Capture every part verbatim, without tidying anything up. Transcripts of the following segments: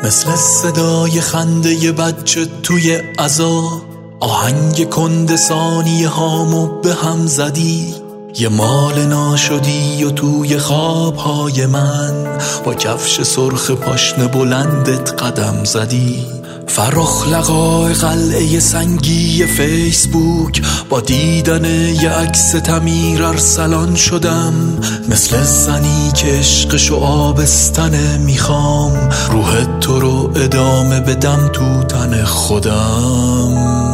مثل صدای خنده بچه توی عزا، آهنگ کند ثانیه هامو به هم زدی. یه مال ناشدی و توی خوابهای من با کفش سرخ پاشنه بلندت قدم زدی. فرخ لقای قلعه سنگی فیسبوک، با دیدن یه عکس تعمیر ارسلان شدم. مثل زنی که عشقشو آبستنه، میخوام روح تو رو ادامه بدم تو تن خودم.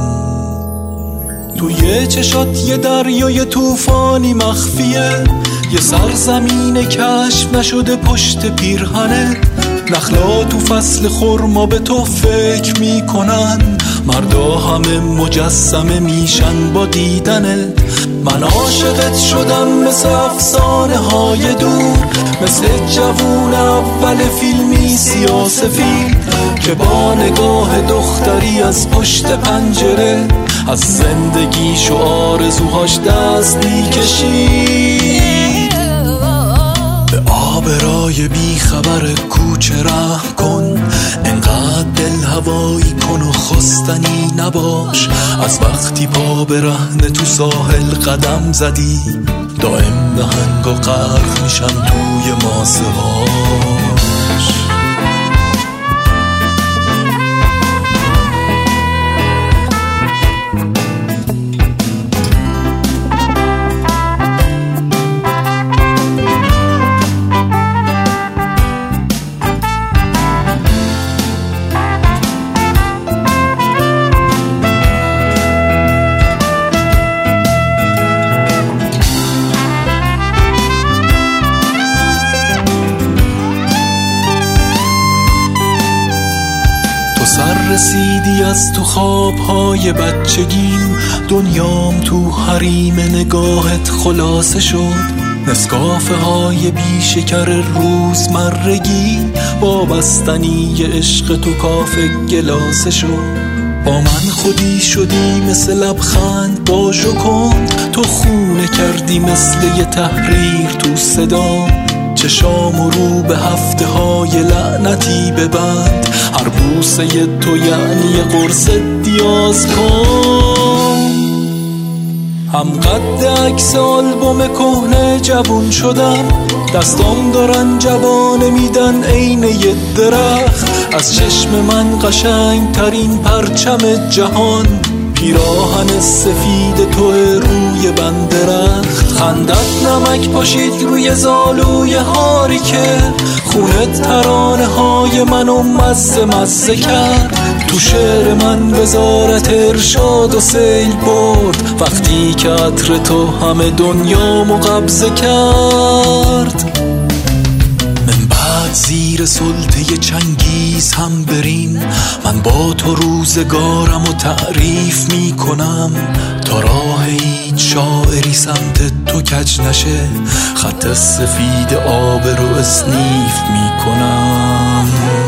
توی چشات یه دریای توفانی مخفیه، یه سرزمین کشف نشده پشت پیرهنه. نخلا تو فصل خرما به تو فکر میکنن، مردا همه مجسمه میشن با دیدنت. من عاشقت شدم مثل افسانه های دور، مثل جوون اول فیلمی سیاسفید که با نگاه دختری از پشت پنجره از زندگیش و آرزوهاش دست میکشید. به آبرای بی خبر کوچه رحم کن، انقدر دل هوایی کن و خستنی نباش. از وقتی پا به رهن تو ساحل قدم زدی، دائم نهنگ و غرق میشن توی ماسه هاش. سر رسیدی از تو خوابهای بچگیم، دنیام تو حریم نگاهت خلاصه شد. نسکافه های بی شکر روزمرگی، وابستنی عشق تو کافه گلاسه شد. با من خودی شدی مثل لبخند با ژوکن، تو خونه کردی مثل یه تحریر تو صدام. چشام رو به هفته های لعنتی ببند، هر بوسه تو یعنی یه قرص دیاز کن. هم قد عکس آلبوم کهنه جوون شدم، دستام دارن جوانه میدن عین یه درخت. از چشم من قشنگ ترین پرچم جهان، پیراهن سفید تو روی بندرخت. خندت نمک پاشید روی زالوی هاری که خونت ترانه های منو مزه مزه کرد. تو شعر من وزارت ارشاد و سیل برد، وقتی که عطر تو همه دنیامو قبضه کرد. من بعد زیر سلطه چنگیز هم بریم، من با تو روزگارم و تعریف میکنم. تا راه هیچ شاعری سمت تو کج نشه، خط سفید آب رو اسنیف میکنم.